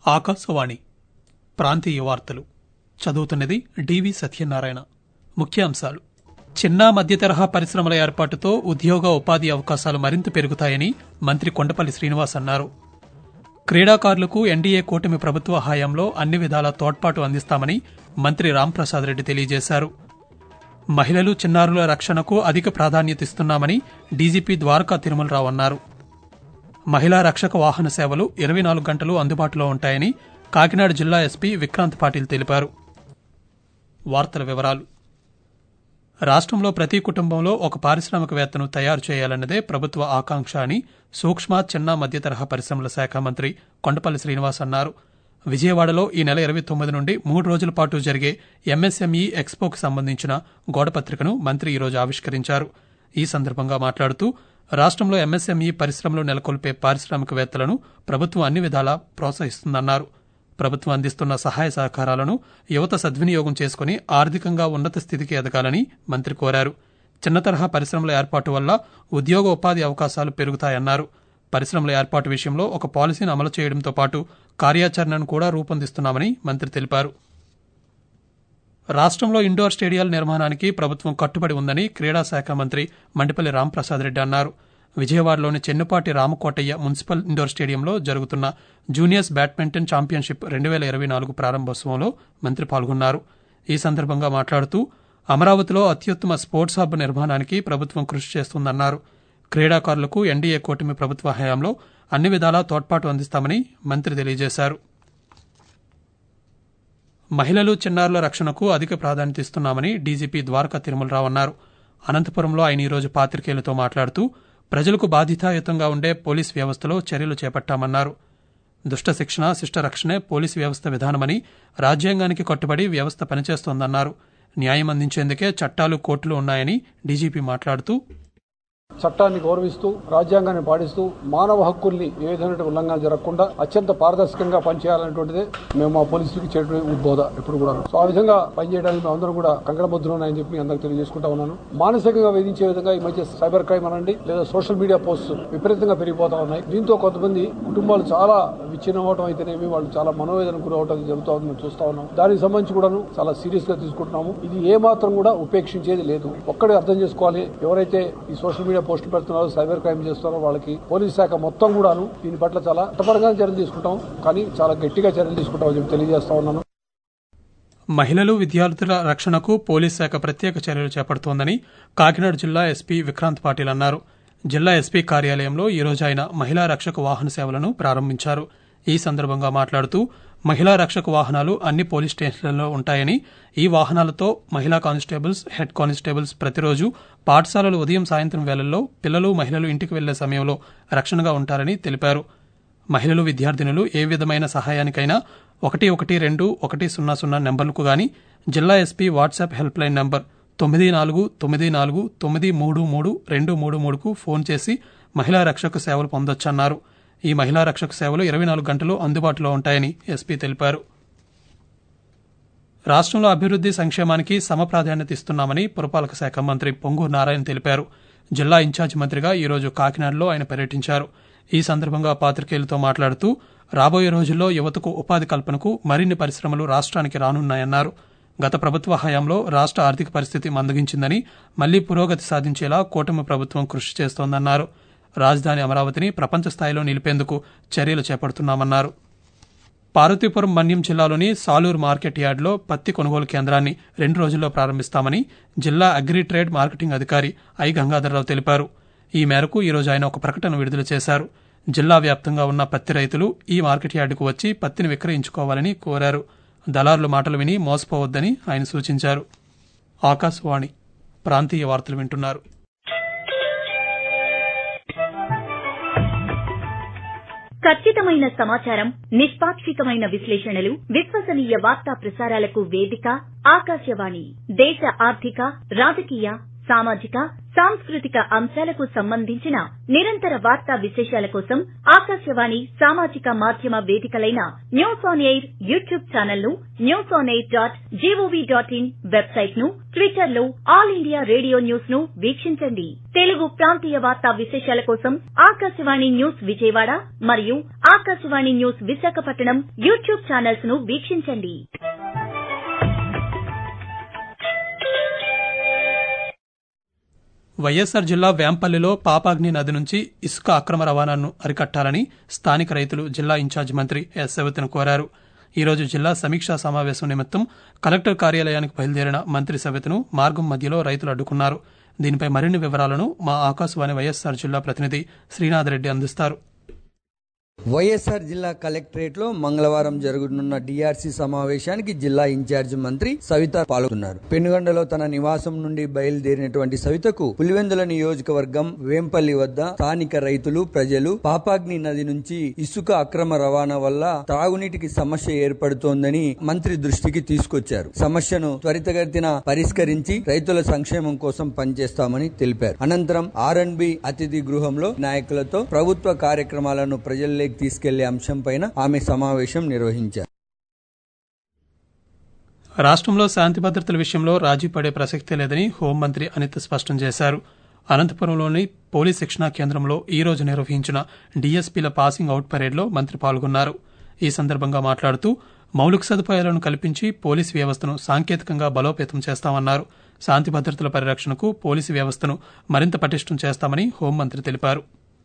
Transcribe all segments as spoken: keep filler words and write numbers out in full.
ఆకాశవాణి ప్రాంతీయ వార్తలు చదువుతున్నది డివి సత్యనారాయణ. ముఖ్యాంశాలు: చిన్న మధ్య తరహా పరిశ్రమల ఏర్పాటుతో ఉద్యోగ ఉపాధి అవకాశాలు మరింత పెరుగుతాయని మంత్రి కొండపల్లి శ్రీనివాస్ అన్నారు. క్రీడాకారులకు ఎన్డీఏ కూటమి ప్రభుత్వ హయాంలో అన్ని విధాలా తోడ్పాటు అందిస్తామని మంత్రి రాంప్రసాద్ రెడ్డి తెలియజేశారు. మహిళలు, చిన్నారుల రక్షణకు అధిక ప్రాధాన్యత ఇస్తున్నామని డీజీపీ ద్వారకా తిరుమలరావు అన్నారు. మహిళా రక్షక వాహన సేవలు ఇరవై నాలుగు గంటలు అందుబాటులో ఉంటాయని కాకినాడ జిల్లా ఎస్పీ విక్రాంత్ పాటిల్ తెలిపారు. వార్తల వివరాలు: రాష్ట్రంలో ప్రతి కుటుంబంలో ఒక పారిశ్రామికవేత్తను తయారు చేయాలన్నదే ప్రభుత్వ ఆకాంక్ష అని సూక్ష్మ, చిన్న, మధ్య తరహా పరిశ్రమల శాఖ మంత్రి కొండపల్లి శ్రీనివాస్ అన్నారు. విజయవాడలో ఈ నెల ఇరవై తొమ్మిది నుండి మూడు రోజుల పాటు జరిగే ఎంఎస్ఎంఈ ఎక్స్పోకు సంబంధించిన గోడపత్రికను మంత్రి ఈరోజు ఆవిష్కరించారు. ఈ సందర్భంగా మాట్లాడుతూ రాష్ట్రంలో ఎంఎస్ఎంఈ పరిశ్రమలు నెలకొల్పే పారిశ్రామికవేత్తలను ప్రభుత్వం అన్ని విధాలా ప్రోత్సహిస్తుందన్నారు. ప్రభుత్వం అందిస్తున్న సహాయ సహకారాలను యువత సద్వినియోగం చేసుకుని ఆర్థికంగా ఉన్నత స్థితికి ఎదగాలని మంత్రి కోరారు. చిన్న తరహా పరిశ్రమల ఏర్పాటు వల్ల ఉద్యోగ ఉపాధి అవకాశాలు పెరుగుతాయన్నారు. పరిశ్రమల ఏర్పాటు విషయంలో ఒక పాలసీని అమలు చేయడంతో పాటు కార్యాచరణను కూడా రూపొందిస్తున్నామని మంత్రి తెలిపారు. రాష్ట్రంలో ఇండోర్ స్టేడియాల నిర్మాణానికి ప్రభుత్వం కట్టుబడి ఉందని క్రీడా శాఖ మంత్రి మండిపల్లి రాంప్రసాద్ రెడ్డి అన్నారు. విజయవాడలోని చెన్నుపాటి రామకోటయ్య మున్సిపల్ ఇండోర్ స్టేడియంలో జరుగుతున్న జూనియర్స్ బ్యాడ్మింటన్ ఛాంపియన్షిప్ రెండు వేల ఇరవై నాలుగు ప్రారంభోత్సవంలో మంత్రి పాల్గొన్నారు. ఈ సందర్భంగా మాట్లాడుతూ అమరావతిలో అత్యుత్తమ స్పోర్ట్స్ హబ్ నిర్మాణానికి ప్రభుత్వం కృషి చేస్తుందన్నారు. క్రీడాకారులకు ఎన్డీఏ కూటమి ప్రభుత్వ హయాంలో అన్ని విధాలా తోడ్పాటు అందిస్తామని మంత్రి తెలియజేశారు. మహిళలు, చిన్నారుల రక్షణకు అధిక ప్రాధాన్యత ఇస్తున్నామని డీజీపీ ద్వారకా తిరుమలరావు అన్నారు. అనంతపురంలో ఆయన ఈరోజు పాత్రికేయులతో మాట్లాడుతూ ప్రజలకు బాధ్యతాయుతంగా ఉండే పోలీస్ వ్యవస్థలో చర్యలు చేపట్టామన్నారు. దుష్ట శిక్షణ, శిష్ట రక్షణే పోలీసు వ్యవస్థ విధానమని, రాజ్యాంగానికి కట్టుబడి వ్యవస్థ పనిచేస్తోందన్నారు. న్యాయం అందించేందుకే చట్టాలు, కోర్టులు ఉన్నాయని డీజీపీ మాట్లాడుతూ చట్టాన్ని గౌరవిస్తూ, రాజ్యాంగాన్ని పాటిస్తూ, మానవ హక్కుల్ని ఏ విధమైన ఉల్లంఘన జరగకుండా అత్యంత పారదర్శకంగా పనిచేయాలనేటువంటిదే మేము మా పోలీసులకు చేయడం ఉద్బోధ ఎప్పుడు కూడా. సో ఆ విధంగా పనిచేయడానికి మేము అందరం కూడా కంకణబద్దులు ఉన్నాయని చెప్పి మీ అందరికీ తెలియజేసుకుంటా ఉన్నాను. మానసికంగా వేధించే విధంగా ఈ మధ్య సైబర్ క్రైమ్ అనండి, లేదా సోషల్ మీడియా పోస్ట్స్ విపరీతంగా పెరిగిపోతా ఉన్నాయి. దీంతో కొంతమంది కుటుంబాలు చాలా విచ్ఛిన్నం అవడం అయితేనేమి, వాళ్ళు చాలా మనోవేదన గురవడం జరుగుతూ ఉందని చూస్తా ఉన్నాం. దానికి సంబంధించి కూడాను చాలా సీరియస్ గా తీసుకుంటున్నాము. ఇది ఏ మాత్రం కూడా ఉపేక్షించేది లేదు. ఒక్కడే అర్థం చేసుకోవాలి, ఎవరైతే ఈ సోషల్ మీడియా పోస్టులు పెడుతున్నారో, సైబర్ క్రైమ్ చేస్తున్నారో వాళ్ళకి పోలీస్ శాఖ మొత్తం కూడాను దీని పట్ల చాలా చట్టపరంగా చర్యలు తీసుకుంటాం, కానీ చాలా గట్టిగా చర్యలు తీసుకుంటామని చెప్పి తెలియజేస్తా ఉన్నాను. మహిళలు, విద్యార్థుల రక్షణకు పోలీస్ శాఖ ప్రత్యేక చర్యలు చేపడుతోందని కాకినాడ జిల్లా ఎస్పీ విక్రాంత్ పాటిల్ అన్నారు. జిల్లా ఎస్పీ కార్యాలయంలో ఈ రోజు ఆయన మహిళా రక్షక వాహన సేవలను ప్రారంభించారు. ఈ సందర్భంగా మాట్లాడుతూ మహిళా రక్షక వాహనాలు అన్ని పోలీస్ స్టేషన్లలో ఉంటాయని, ఈ వాహనాలతో మహిళా కానిస్టేబుల్స్, హెడ్ కానిస్టేబుల్స్ ప్రతిరోజు పాఠశాలలు ఉదయం, సాయంత్రం వేళల్లో పిల్లలు, మహిళలు ఇంటికి వెళ్లే సమయంలో రక్షణగా ఉంటారని తెలిపారు. మహిళలు, విద్యార్థినులు ఏ విధమైన సహాయానికైనా ఒకటి ఒకటి రెండు ఒకటి సున్నా సున్నా నెంబర్లకు గాని, జిల్లా SP WhatsApp helpline number తొమ్మిది నాలుగు తొమ్మిది నాలుగు తొమ్మిది మూడు మూడు రెండు మూడు మూడుకు ఫోన్ చేసి మహిళా రక్షక సేవలు పొందొచ్చన్నారు. ఈ మహిళా రక్షక సేవలు ఇరవై నాలుగు గంటలు అందుబాటులో ఉంటాయని ఎస్పీ తెలిపారు. రాష్ట్రంలో అభివృద్ది, సంక్షేమానికి సమ ప్రాధాన్యత ఇస్తున్నామని పురపాలక శాఖ మంత్రి పొంగూరు నారాయణ తెలిపారు. జిల్లా ఇన్ఛార్జి మంత్రిగా ఈ రోజు కాకినాడలో ఆయన పర్యటించారు. ఈ సందర్భంగా పాత్రికేయులతో మాట్లాడుతూ రాబోయే రోజుల్లో యువతకు ఉపాధి కల్పనకు మరిన్ని పరిశ్రమలు రాష్ట్రానికి రానున్నాయన్నారు. గత ప్రభుత్వ హయాంలో రాష్ట్ర ఆర్థిక పరిస్థితి మందగించిందని, మళ్లీ పురోగతి సాధించేలా కూటమి ప్రభుత్వం కృషి చేస్తోందన్నారు. రాజధాని అమరావతిని ప్రపంచ స్థాయిలో నిలిపేందుకు చర్యలు చేపడుతున్నామన్నారు. పార్వతీపురం మన్యం జిల్లాలోని సాలూరు మార్కెట్ యార్డులో పత్తి కొనుగోలు కేంద్రాన్ని రెండు రోజుల్లో ప్రారంభిస్తామని జిల్లా అగ్రి ట్రేడ్ మార్కెటింగ్ అధికారి ఐ గంగాధర్రావు తెలిపారు. ఈ మేరకు ఈ రోజు ఆయన ఒక ప్రకటన విడుదల చేశారు. జిల్లా వ్యాప్తంగా ఉన్న పత్తి రైతులు ఈ మార్కెట్ యార్డుకు వచ్చి పత్తిని విక్రయించుకోవాలని కోరారు. దళారుల మాటలు విని మోసపోవద్దని ఆయన సూచించారు. ఆకాశవాణి ప్రాంతీయ వార్తలు వింటున్నారు. ఖచ్చితమైన సమాచారం, నిష్పాక్షికమైన విశ్లేషణలు, విశ్వసనీయ వార్తా ప్రసారాలకు వేదిక ఆకాశవాణి. దేశ ఆర్థిక, రాజకీయ, సామాజిక సాంస్కృతిక అంశాలకు సంబంధించిన నిరంతర వార్తా విశేషాల కోసం ఆకాశవాణి సామాజిక మాధ్యమ వేదికలైన news on air YouTube channel ను, news on air dot GOV dot in website ను, ట్విట్టర్ లో ఆల్ ఇండియా రేడియో న్యూస్ ను వీక్షించండి. తెలుగు ప్రాంతీయ వార్తా విశేషాల కోసం ఆకాశవాణి న్యూస్ విజయవాడ మరియు Akashvani news Visakhapatnam YouTube channels ను వీక్షించండి. వైఎస్సార్ జిల్లా వేంపల్లిలో పాపాగ్ని నది నుంచి ఇసుక అక్రమ రవాణాను అరికట్టాలని స్థానిక రైతులు జిల్లా ఇన్ఛార్జి మంత్రి ఎస్ సవితను కోరారు. ఈ రోజు జిల్లా సమీక్షా సమావేశం నిమిత్తం కలెక్టర్ కార్యాలయానికి బయలుదేరిన మంత్రి సవితను మార్గం మధ్యలో రైతులు అడ్డుకున్నారు. దీనిపై మరిన్ని వివరాలను మా ఆకాశవాణి వైఎస్సార్ జిల్లా ప్రతినిధి శ్రీనాథ్ రెడ్డి అందిస్తారు. వైఎస్ఆర్ జిల్లా కలెక్టరేట్ లో మంగళవారం జరగనున్న డిఆర్సీ సమావేశానికి జిల్లా ఇన్ఛార్జి మంత్రి సవిత పాల్గొన్నారు. పెనుగొండలో తన నివాసం నుండి బయలుదేరినటువంటి సవితకు పులివెందుల నియోజకవర్గం వేంపల్లి వద్ద స్థానిక రైతులు, ప్రజలు పాపాగ్ని నది నుంచి ఇసుక అక్రమ రవాణా వల్ల త్రాగునీటికి సమస్య ఏర్పడుతోందని మంత్రి దృష్టికి తీసుకొచ్చారు. సమస్యను త్వరితగతిన పరిష్కరించి రైతుల సంక్షేమం కోసం పనిచేస్తామని తెలిపారు. అనంతరం ఆర్ అండ్ బి అతిథి గృహంలో నాయకులతో ప్రభుత్వ కార్యక్రమాలను ప్రజల్లో తీసుకెళ్లే అంశంపైన ఆమె సమావేశం నిర్వహించారు. రాష్ట్రంలో శాంతి భద్రతల విషయంలో రాజీ పడే ప్రసక్తే లేదని హోంమంత్రి అనిత స్పష్టం చేశారు. అనంతపురంలోని పోలీస్ శిక్షణా కేంద్రంలో ఈ రోజు నిర్వహించిన డీఎస్పీల పాసింగ్ అవుట్ పరేడ్లో మంత్రి పాల్గొన్నారు. ఈ సందర్భంగా మాట్లాడుతూ మౌలిక సదుపాయాలను కల్పించి పోలీసు వ్యవస్థను సాంకేతికంగా బలోపేతం చేస్తామన్నారు. శాంతి భద్రతల పరిరక్షణకు పోలీసు వ్యవస్థను మరింత పటిష్టం చేస్తామని హోంమంత్రి తెలిపారు.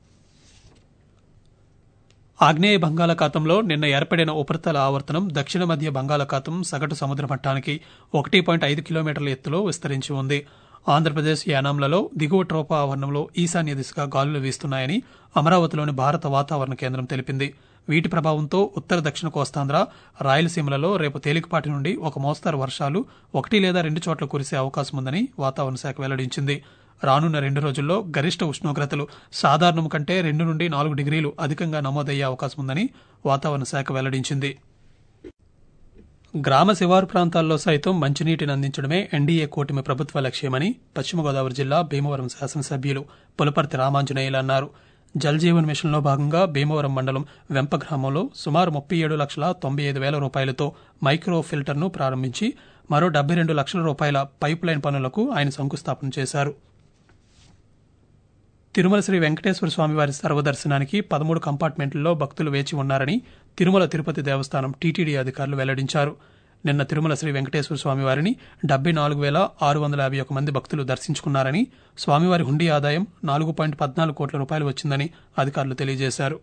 ఆగ్నేయ బంగాళాఖాతంలో నిన్న ఏర్పడిన ఉపరితల ఆవర్తనం దక్షిణ మధ్య బంగాళాఖాతం సగటు సముద్ర మట్టానికి ఒకటి పాయింట్ ఐదు కిలోమీటర్ల ఎత్తులో విస్తరించి ఉంది. ఆంధ్రప్రదేశ్ యానాంలలో దిగువ ట్రోపా ఆవరణంలో ఈశాన్య దిశగా గాలులు వీస్తున్నాయని అమరావతిలోని భారత వాతావరణ కేంద్రం తెలిపింది. వీటి ప్రభావంతో ఉత్తర దక్షిణ కోస్తాంధ్ర, రాయలసీమలలో రేపు తేలికపాటి నుండి ఒక మోస్తరు వర్షాలు ఒకటి లేదా రెండు చోట్ల కురిసే అవకాశం ఉందని వాతావరణ శాఖ వెల్లడించింది. రానున్న రెండు రోజుల్లో గరిష్ట ఉష్ణోగ్రతలు సాధారణం కంటే రెండు నుండి నాలుగు డిగ్రీలు అధికంగా నమోదయ్యే అవకాశం ఉందని వాతావరణ శాఖ వెల్లడించింది. గ్రామ శివారు ప్రాంతాల్లో సైతం మంచినీటిని అందించడమే ఎన్డీఏ కూటమి ప్రభుత్వ లక్ష్యమని పశ్చిమ గోదావరి జిల్లా భీమవరం శాసనసభ్యులు పులపర్తి రామాంజనేయులు అన్నారు. జల్ జీవన్ మిషన్లో భాగంగా భీమవరం మండలం వెంప గ్రామంలో సుమారు ముప్పై ఏడు లక్షల తొంభై ఐదు వేల రూపాయలతో మైక్రో ఫిల్టర్ను ప్రారంభించి మరో డెబ్బై రెండు లక్షల రూపాయల పైప్ లైన్ పనులకు ఆయన శంకుస్థాపన చేశారు. తిరుమల శ్రీ వెంకటేశ్వర స్వామివారి సర్వదర్శనానికి పదమూడు కంపార్ట్మెంట్లలో భక్తులు వేచి ఉన్నారని తిరుమల తిరుపతి దేవస్థానం టీటీడీ అధికారులు వెల్లడించారు. నిన్న తిరుమల శ్రీ వెంకటేశ్వర స్వామివారిని డెబ్బై నాలుగు వేల ఆరు వందల యాభై ఒక మంది భక్తులు దర్శించుకున్నారని, స్వామివారి హుండీ ఆదాయం నాలుగు పాయింట్ పద్నాలుగు కోట్ల రూపాయలు వచ్చిందని అధికారులు తెలియజేశారు.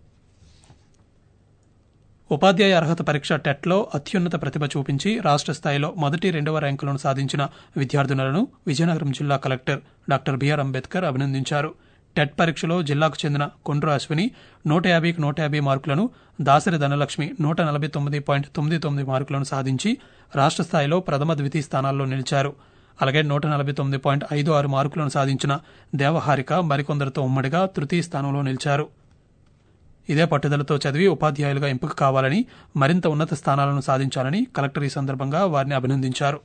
ఉపాధ్యాయ అర్హత పరీక్ష టెట్లో అత్యున్నత ప్రతిభ చూపించి రాష్ట్ర స్థాయిలో మొదటి, రెండవ ర్యాంకులను సాధించిన విద్యార్థులను విజయనగరం జిల్లా కలెక్టర్ డాక్టర్ బిఆర్ అంబేద్కర్ అభినందించారు. టెట్ పరీక్షలో జిల్లాకు చెందిన కొండ్రు అశ్విని నూట యాభైకి నూట యాభై మార్కులను, దాసరి ధనలక్ష్మి నూట నలభై తొమ్మిది పాయింట్ తొమ్మిది తొమ్మిది మార్కులను సాధించి రాష్ట్ర స్థాయిలో ప్రథమ, ద్వితీయ స్థానాల్లో నిలిచారు. అలాగే నూట నలభై తొమ్మిది పాయింట్ ఐదు ఆరు మార్కులను సాధించిన దేవహారిక మరికొందరితో ఉమ్మడిగా తృతీయ స్థానంలో నిలిచారు. ఇదే పట్టుదలతో చదివి ఉపాధ్యాయులుగా ఎంపిక కావాలని, మరింత ఉన్నత స్థానాలను సాధించాలని కలెక్టర్ ఈ సందర్భంగా వారిని అభినందించారు.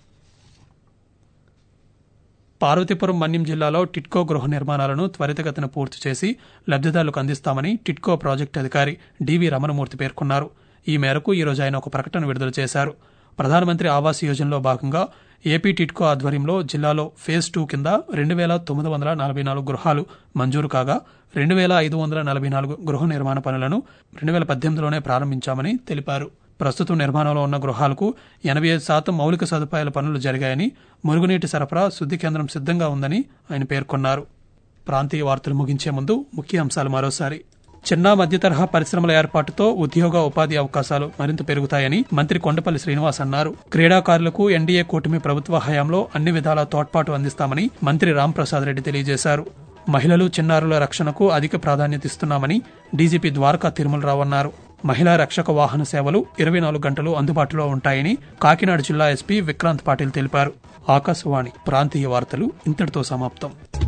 పార్వతీపురం మన్యం జిల్లాలో టిట్కో గృహ నిర్మాణాలను త్వరితగతిన పూర్తి చేసి లబ్దిదారులకు అందిస్తామని టిట్కో ప్రాజెక్టు అధికారి డివి రమణమూర్తి పేర్కొన్నారు. ఈ మేరకు ఈ రోజు ఆయన ఒక ప్రకటన విడుదల చేశారు. ప్రధానమంత్రి ఆవాస్ యోజనలో భాగంగా ఏపీ టిట్కో ఆధ్వర్యంలో జిల్లాలో ఫేజ్ టూ కింద రెండు వేల తొమ్మిది వందల నలభై నాలుగు గృహాలు మంజూరు కాగా రెండు వేల ఐదు వందల నలభై నాలుగు గృహ నిర్మాణ పనులను రెండు వేల పద్దెనిమిదిలోనే ప్రారంభించామని తెలిపారు. ప్రస్తుతం నిర్మాణంలో ఉన్న గృహాలకు ఎనభై ఐదు శాతం మౌలిక సదుపాయాల పనులు జరిగాయని, మురుగునీటి సరఫరా, శుద్ది కేంద్రం సిద్దంగా ఉందని ఆయన పేర్కొన్నారు. ప్రాంతీయ వార్తలు ముగించే ముందు ముఖ్య అంశాలు మరోసారి. చిన్న మధ్య తరహా పరిశ్రమల ఏర్పాటుతో ఉద్యోగ ఉపాధి అవకాశాలు మరింత పెరుగుతాయని మంత్రి కొండపల్లి శ్రీనివాస్ అన్నారు. క్రీడాకారులకు ఎన్డీఏ కూటమి ప్రభుత్వ హయాంలో అన్ని విధాల తోడ్పాటు అందిస్తామని మంత్రి రాంప్రసాద్ రెడ్డి తెలియజేశారు. మహిళలు, చిన్నారుల రక్షణకు అధిక ప్రాధాన్యత ఇస్తున్నామని డీజీపీ ద్వారకా తిరుమలరావు అన్నారు. మహిళా రక్షక వాహన సేవలు ఇరవై నాలుగు గంటలు అందుబాటులో ఉంటాయని కాకినాడ జిల్లా ఎస్పీ విక్రాంత్ పాటిల్ తెలిపారు. ఆకాశవాణి ప్రాంతీయ వార్తలు ఇంతటితో సమాప్తం.